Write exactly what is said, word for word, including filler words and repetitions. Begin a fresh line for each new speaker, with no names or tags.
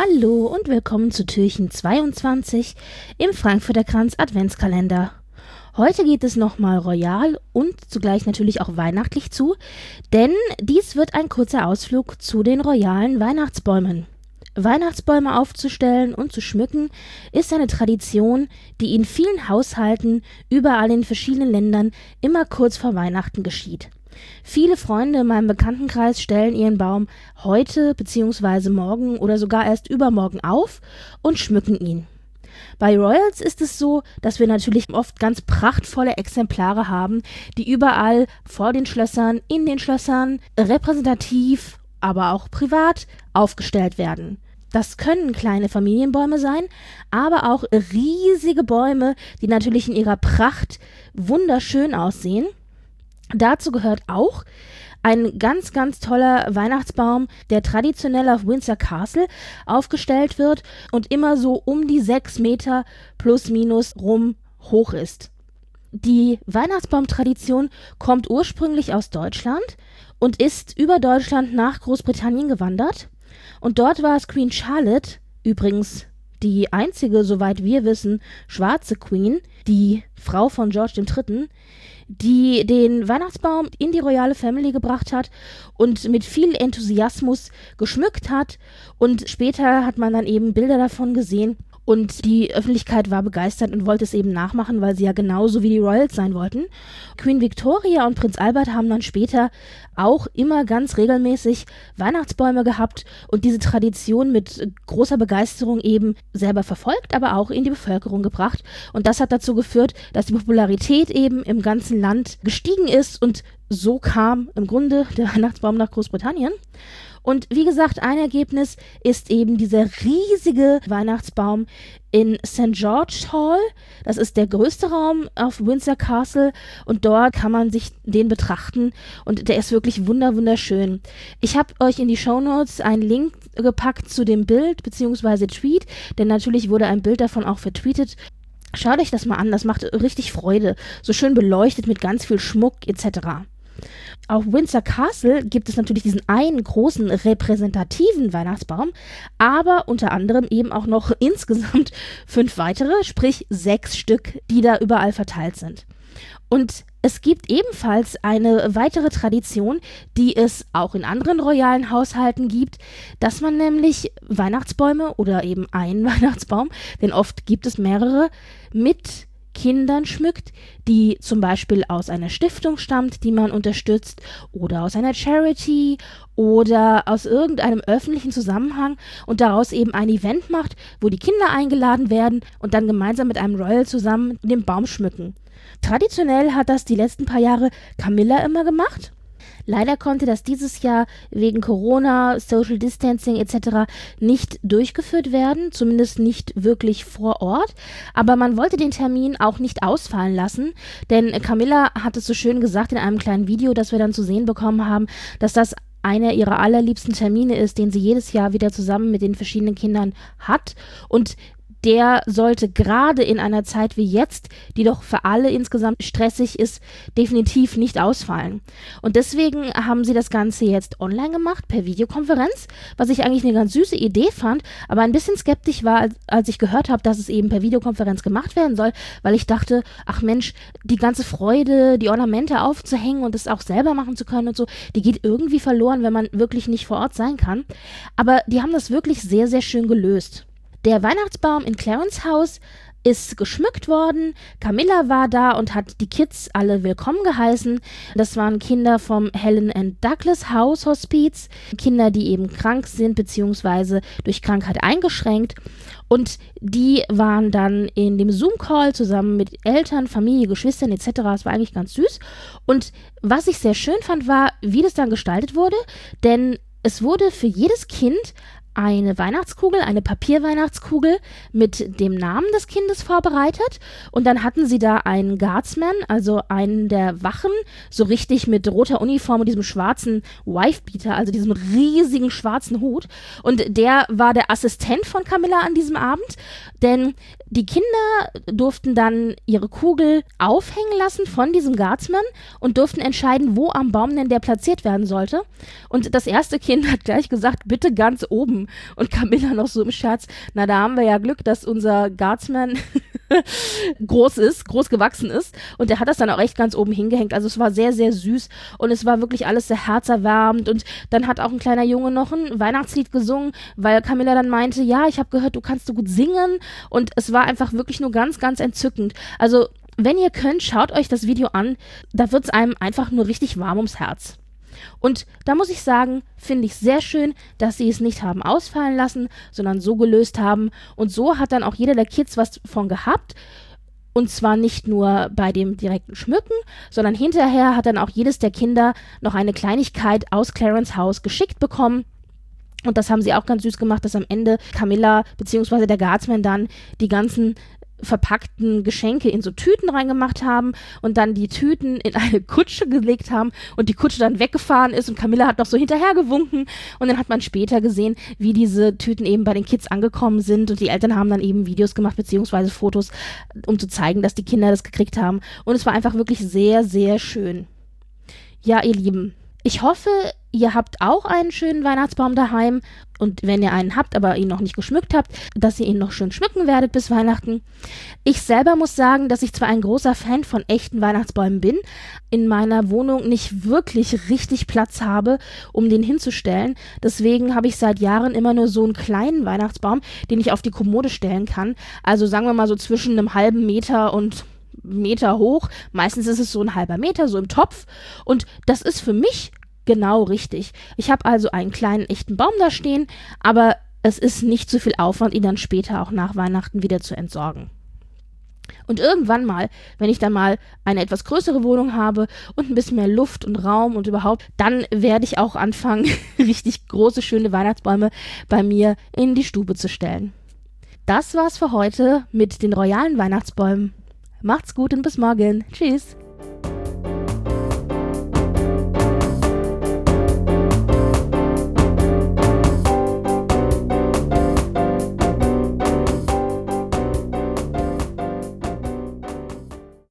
Hallo und willkommen zu Türchen zweiundzwanzig im Frankfurter Kranz Adventskalender. Heute geht es nochmal royal und zugleich natürlich auch weihnachtlich zu, denn dies wird ein kurzer Ausflug zu den royalen Weihnachtsbäumen. Weihnachtsbäume aufzustellen und zu schmücken ist eine Tradition, die in vielen Haushalten überall in verschiedenen Ländern immer kurz vor Weihnachten geschieht. Viele Freunde in meinem Bekanntenkreis stellen ihren Baum heute bzw. morgen oder sogar erst übermorgen auf und schmücken ihn. Bei Royals ist es so, dass wir natürlich oft ganz prachtvolle Exemplare haben, die überall vor den Schlössern, in den Schlössern, repräsentativ, aber auch privat aufgestellt werden. Das können kleine Familienbäume sein, aber auch riesige Bäume, die natürlich in ihrer Pracht wunderschön aussehen. Dazu gehört auch ein ganz, ganz toller Weihnachtsbaum, der traditionell auf Windsor Castle aufgestellt wird und immer so um die sechs Meter plus minus rum hoch ist. Die Weihnachtsbaumtradition kommt ursprünglich aus Deutschland und ist über Deutschland nach Großbritannien gewandert. Und dort war es Queen Charlotte, übrigens die einzige, soweit wir wissen, schwarze Queen, die Frau von George der Dritte., die den Weihnachtsbaum in die royale Family gebracht hat und mit viel Enthusiasmus geschmückt hat. Und später hat man dann eben Bilder davon gesehen. Und die Öffentlichkeit war begeistert und wollte es eben nachmachen, weil sie ja genauso wie die Royals sein wollten. Queen Victoria und Prinz Albert haben dann später auch immer ganz regelmäßig Weihnachtsbäume gehabt und diese Tradition mit großer Begeisterung eben selber verfolgt, aber auch in die Bevölkerung gebracht. Und das hat dazu geführt, dass die Popularität eben im ganzen Land gestiegen ist und so kam im Grunde der Weihnachtsbaum nach Großbritannien. Und wie gesagt, ein Ergebnis ist eben dieser riesige Weihnachtsbaum in Sankt George's Hall. Das ist der größte Raum auf Windsor Castle und dort kann man sich den betrachten und der ist wirklich wunder wunderschön. Ich habe euch in die Shownotes einen Link gepackt zu dem Bild bzw. Tweet, denn natürlich wurde ein Bild davon auch vertweetet. Schaut euch das mal an, das macht richtig Freude. So schön beleuchtet mit ganz viel Schmuck et cetera. Auf Windsor Castle gibt es natürlich diesen einen großen repräsentativen Weihnachtsbaum, aber unter anderem eben auch noch insgesamt fünf weitere, sprich sechs Stück, die da überall verteilt sind. Und es gibt ebenfalls eine weitere Tradition, die es auch in anderen royalen Haushalten gibt, dass man nämlich Weihnachtsbäume oder eben einen Weihnachtsbaum, denn oft gibt es mehrere, mit Kindern schmückt, die zum Beispiel aus einer Stiftung stammt, die man unterstützt, oder aus einer Charity oder aus irgendeinem öffentlichen Zusammenhang und daraus eben ein Event macht, wo die Kinder eingeladen werden und dann gemeinsam mit einem Royal zusammen den Baum schmücken. Traditionell hat das die letzten paar Jahre Camilla immer gemacht. Leider konnte das dieses Jahr wegen Corona, Social Distancing et cetera nicht durchgeführt werden, zumindest nicht wirklich vor Ort. Aber man wollte den Termin auch nicht ausfallen lassen, denn Camilla hat es so schön gesagt in einem kleinen Video, das wir dann zu sehen bekommen haben, dass das einer ihrer allerliebsten Termine ist, den sie jedes Jahr wieder zusammen mit den verschiedenen Kindern hat. Und der sollte gerade in einer Zeit wie jetzt, die doch für alle insgesamt stressig ist, definitiv nicht ausfallen. Und deswegen haben sie das Ganze jetzt online gemacht, per Videokonferenz, was ich eigentlich eine ganz süße Idee fand, aber ein bisschen skeptisch war, als, als ich gehört habe, dass es eben per Videokonferenz gemacht werden soll, weil ich dachte, ach Mensch, die ganze Freude, die Ornamente aufzuhängen und es auch selber machen zu können und so, die geht irgendwie verloren, wenn man wirklich nicht vor Ort sein kann. Aber die haben das wirklich sehr, sehr schön gelöst. Der Weihnachtsbaum in Clarence House ist geschmückt worden. Camilla war da und hat die Kids alle willkommen geheißen. Das waren Kinder vom Helen and Douglas House Hospiz, Kinder, die eben krank sind bzw. durch Krankheit eingeschränkt. Und die waren dann in dem Zoom-Call zusammen mit Eltern, Familie, Geschwistern et cetera. Es war eigentlich ganz süß. Und was ich sehr schön fand, war, wie das dann gestaltet wurde, denn es wurde für jedes Kind eine Weihnachtskugel, eine Papierweihnachtskugel mit dem Namen des Kindes vorbereitet und dann hatten sie da einen Guardsman, also einen der Wachen, so richtig mit roter Uniform und diesem schwarzen Wifebeater, also diesem riesigen schwarzen Hut und der war der Assistent von Camilla an diesem Abend, denn die Kinder durften dann ihre Kugel aufhängen lassen von diesem Guardsman und durften entscheiden, wo am Baum denn der platziert werden sollte und das erste Kind hat gleich gesagt, bitte ganz oben. oben. Und Camilla noch so im Scherz, na, da haben wir ja Glück, dass unser Guardsman groß ist, groß gewachsen ist. Und der hat das dann auch echt ganz oben hingehängt. Also es war sehr, sehr süß und es war wirklich alles sehr herzerwärmend. Und dann hat auch ein kleiner Junge noch ein Weihnachtslied gesungen, weil Camilla dann meinte, ja, ich habe gehört, du kannst so gut singen. Und es war einfach wirklich nur ganz, ganz entzückend. Also wenn ihr könnt, schaut euch das Video an. Da wird es einem einfach nur richtig warm ums Herz. Und da muss ich sagen, finde ich sehr schön, dass sie es nicht haben ausfallen lassen, sondern so gelöst haben. Und so hat dann auch jeder der Kids was von gehabt. Und zwar nicht nur bei dem direkten Schmücken, sondern hinterher hat dann auch jedes der Kinder noch eine Kleinigkeit aus Clarence Haus geschickt bekommen. Und das haben sie auch ganz süß gemacht, dass am Ende Camilla bzw. der Guardsman dann die ganzen verpackten Geschenke in so Tüten reingemacht haben und dann die Tüten in eine Kutsche gelegt haben und die Kutsche dann weggefahren ist und Camilla hat noch so hinterher gewunken und dann hat man später gesehen, wie diese Tüten eben bei den Kids angekommen sind und die Eltern haben dann eben Videos gemacht beziehungsweise Fotos, um zu zeigen, dass die Kinder das gekriegt haben und es war einfach wirklich sehr, sehr schön. Ja, ihr Lieben, ich hoffe, ihr habt auch einen schönen Weihnachtsbaum daheim und wenn ihr einen habt, aber ihn noch nicht geschmückt habt, dass ihr ihn noch schön schmücken werdet bis Weihnachten. Ich selber muss sagen, dass ich zwar ein großer Fan von echten Weihnachtsbäumen bin, in meiner Wohnung nicht wirklich richtig Platz habe, um den hinzustellen. Deswegen habe ich seit Jahren immer nur so einen kleinen Weihnachtsbaum, den ich auf die Kommode stellen kann. Also sagen wir mal so zwischen einem halben Meter und Meter hoch. Meistens ist es so ein halber Meter, so im Topf. Und das ist für mich genau richtig. Ich habe also einen kleinen echten Baum da stehen, aber es ist nicht so viel Aufwand, ihn dann später auch nach Weihnachten wieder zu entsorgen. Und irgendwann mal, wenn ich dann mal eine etwas größere Wohnung habe und ein bisschen mehr Luft und Raum und überhaupt, dann werde ich auch anfangen, richtig große, schöne Weihnachtsbäume bei mir in die Stube zu stellen. Das war's für heute mit den royalen Weihnachtsbäumen. Macht's gut und bis morgen. Tschüss.